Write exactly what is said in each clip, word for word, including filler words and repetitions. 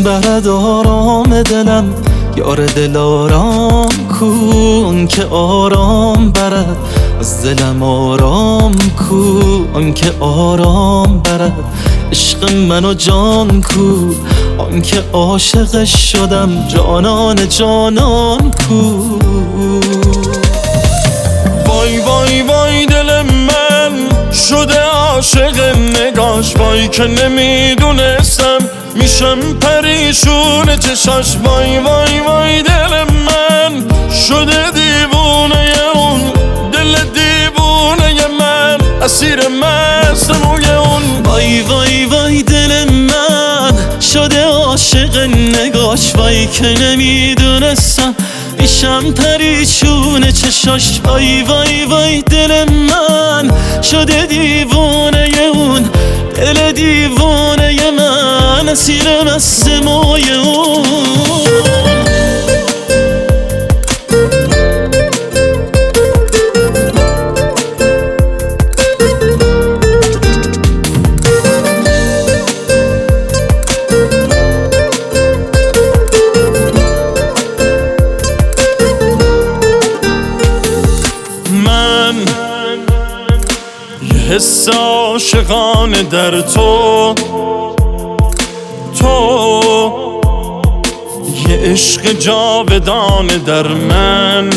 برد آرام دلم، یار دل آرام کو که آرام برد از دلم، آرام کو که آرام برد عشق من و جان کو آنکه عاشقش شدم، جانان جانان کو. وای وای وای دل من شده عاشق نگاش، وای که نمیدونستم میشم پریشون چشاش. وای وای وای دل من شده دیوونه اون، دل دیوونه من اسیر مست موی اون. وای وای وای دل من شده عاشق نگاش، وای که نمیدونستم میشم پریشون چشاش. وای وای وای دل من شده دیوونه اون، دل دیوونه من اسیر مست موی اون. حس عاشقانه در تو، تو یه عشق جاودانه در من.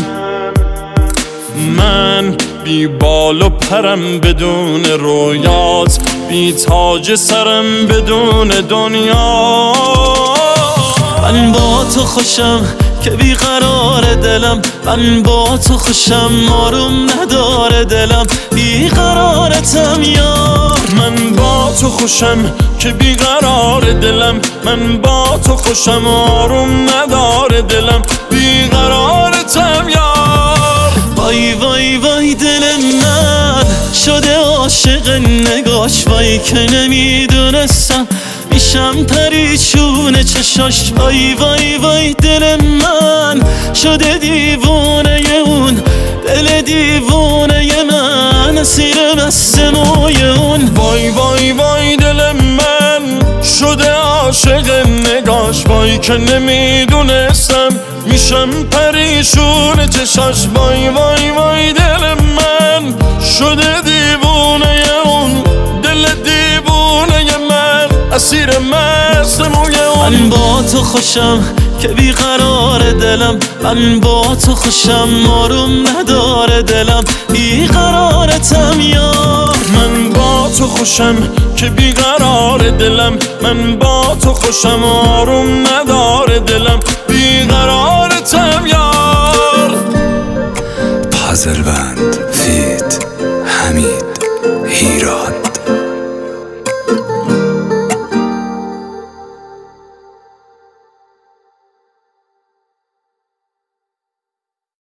من بی بال و پرم بدون رویات، بی تاج سرم بدون دنیا. من با تو خوشم که بیقرار دلم، من با تو خوشم آروم نداره دلم، بیقرارتم یار. من با تو خوشم که بیقرار دلم، من با تو خوشم آروم نداره دلم، بیقرارتم یار. وای وای وای دل من شده عاشق نگاش، وای که نمیدونستم میشم پریشون چشاش. وای وای وای دل من شده دیوونه اون، دل دیوونه من اسیر مست موی اون. وای وای وای دل من شده عاشق نگاش، وای که نمیدونستم میشم پریشون چشاش. وای وای وای دل من شده دیوونه اون، دل دیوونه من اسیر مست موی اون. من با تو خوشم که بیقرار دلم، من با تو خوشم آروم نداره دلم، بیقرارتم یار. من با تو خوشم که بیقرار دلم، من با تو خوشم آروم نداره دلم، بیقرارتم یار. پازلبند فیت حمید هیراد.